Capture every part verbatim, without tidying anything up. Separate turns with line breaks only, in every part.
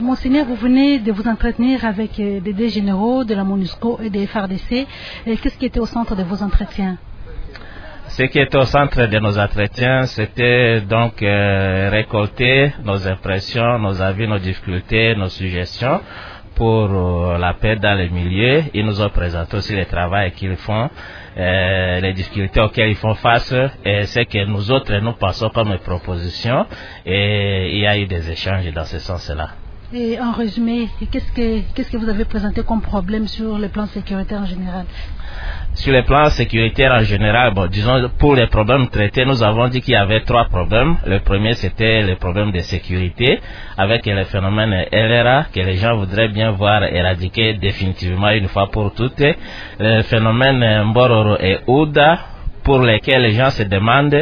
Monseigneur, vous venez de vous entretenir avec des deux généraux de la MONUSCO et des F A R D C. Qu'est-ce qui était au centre de vos entretiens?
Ce qui était au centre de nos entretiens, c'était donc euh, récolter nos impressions, nos avis, nos difficultés, nos suggestions pour euh, la paix dans les milieux. Ils nous ont présenté aussi le travail qu'ils font, euh, les difficultés auxquelles ils font face et ce que nous autres nous passons comme proposition, et il y a eu des échanges dans ce sens-là.
Et en résumé, qu'est-ce que, qu'est-ce que vous avez présenté comme problème sur le plan sécuritaire en général?
Sur le plan sécuritaire en général, bon, disons pour les problèmes traités, nous avons dit qu'il y avait trois problèmes. Le premier, c'était le problème de sécurité avec le phénomène L R A que les gens voudraient bien voir éradiquer définitivement une fois pour toutes. Le phénomène Mbororo et Ouda pour lesquels les gens se demandent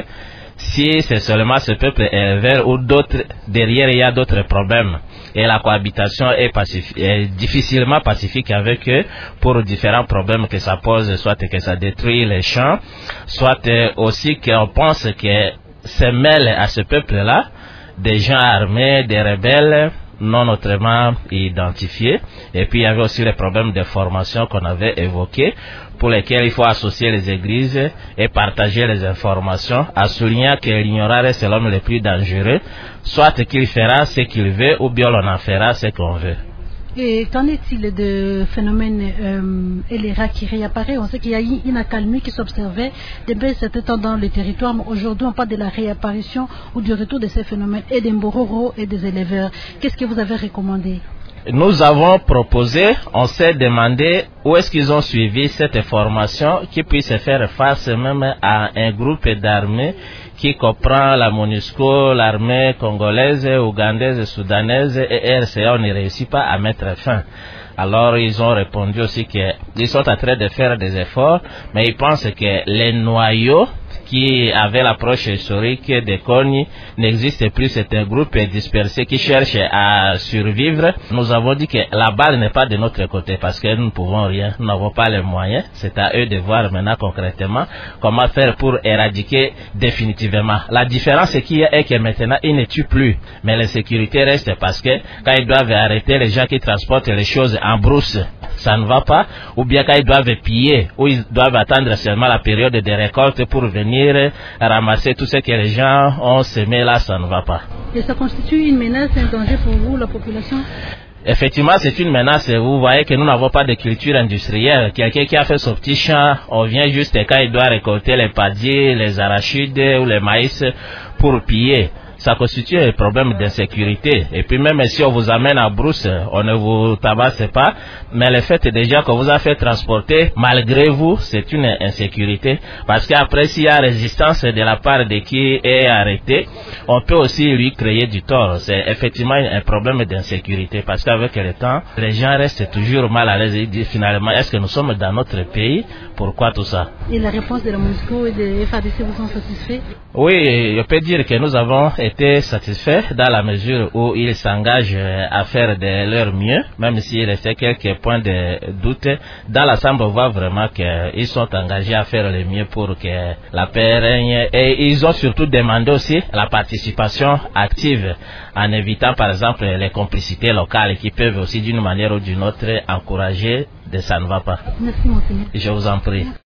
si c'est seulement ce peuple est vert ou d'autres, derrière il y a d'autres problèmes. Et la cohabitation est, pacifique, est difficilement pacifique avec eux pour différents problèmes que ça pose, soit que ça détruit les champs, soit aussi qu'on pense que se mêlent à ce peuple-là des gens armés, des rebelles non autrement identifiés. Et puis il y avait aussi les problèmes de formation qu'on avait évoqués, pour lesquels il faut associer les églises et partager les informations, en soulignant que l'ignorant reste l'homme le plus dangereux, soit qu'il fera ce qu'il veut ou bien l'on en fera ce qu'on veut.
Et qu'en est-il de phénomène euh, L R A qui réapparaît? On sait qu'il y a eu une accalmie qui s'observait depuis certain temps dans le territoire, mais aujourd'hui on parle de la réapparition ou du retour de ces phénomènes et des Mbororo et des éleveurs. Qu'est-ce que vous avez recommandé?
Nous avons proposé, on s'est demandé où est-ce qu'ils ont suivi cette formation qui puisse faire face même à un groupe d'armées qui comprend la MONUSCO, l'armée congolaise, ougandaise, soudanaise et R C A. On ne réussit pas à mettre fin. Alors ils ont répondu aussi qu'ils sont en train de faire des efforts, mais ils pensent que les noyaux qui avaient l'approche historique de Kony n'existe plus. C'est un groupe dispersé qui cherche à survivre. Nous avons dit que la balle n'est pas de notre côté parce que nous ne pouvons rien, nous n'avons pas les moyens. C'est à eux de voir maintenant concrètement comment faire pour éradiquer définitivement. La différence est qu'il y a est que maintenant ils ne tuent plus, mais la sécurité reste parce que quand ils doivent arrêter les gens qui transportent les choses en brousse, ça ne va pas, ou bien quand ils doivent piller, ou ils doivent attendre seulement la période de récolte pour venir ramasser tout ce que les gens ont semé là, ça ne va pas.
Et ça constitue une menace, un danger pour vous, la population?
Effectivement, c'est une menace. Vous voyez que nous n'avons pas de culture industrielle. Quelqu'un qui a fait son petit champ, on vient juste quand il doit récolter les paddiers, les arachides ou les maïs pour piller. Ça constitue un problème d'insécurité. Et puis même si on vous amène à brousse, on ne vous tabasse pas. Mais le fait déjà qu'on vous a fait transporter, malgré vous, c'est une insécurité. Parce qu'après, s'il y a résistance de la part de qui est arrêté, on peut aussi lui créer du tort. C'est effectivement un problème d'insécurité. Parce qu'avec le temps, les gens restent toujours mal à l'aise. Ils disent finalement, est-ce que nous sommes dans notre pays? Pourquoi tout ça?
Et la réponse de la MONUSCO et de F A R D C vous ont satisfait?
Oui, je peux dire que nous avons été satisfaits dans la mesure où ils s'engagent à faire de leur mieux, même s'il restait quelques points de doute. Dans l'ensemble, on voit vraiment qu'ils sont engagés à faire le mieux pour que la paix règne. Et ils ont surtout demandé aussi la participation active en évitant par exemple les complicités locales qui peuvent aussi d'une manière ou d'une autre encourager de ça ne va pas.
Merci, Monseigneur.
Je vous en prie.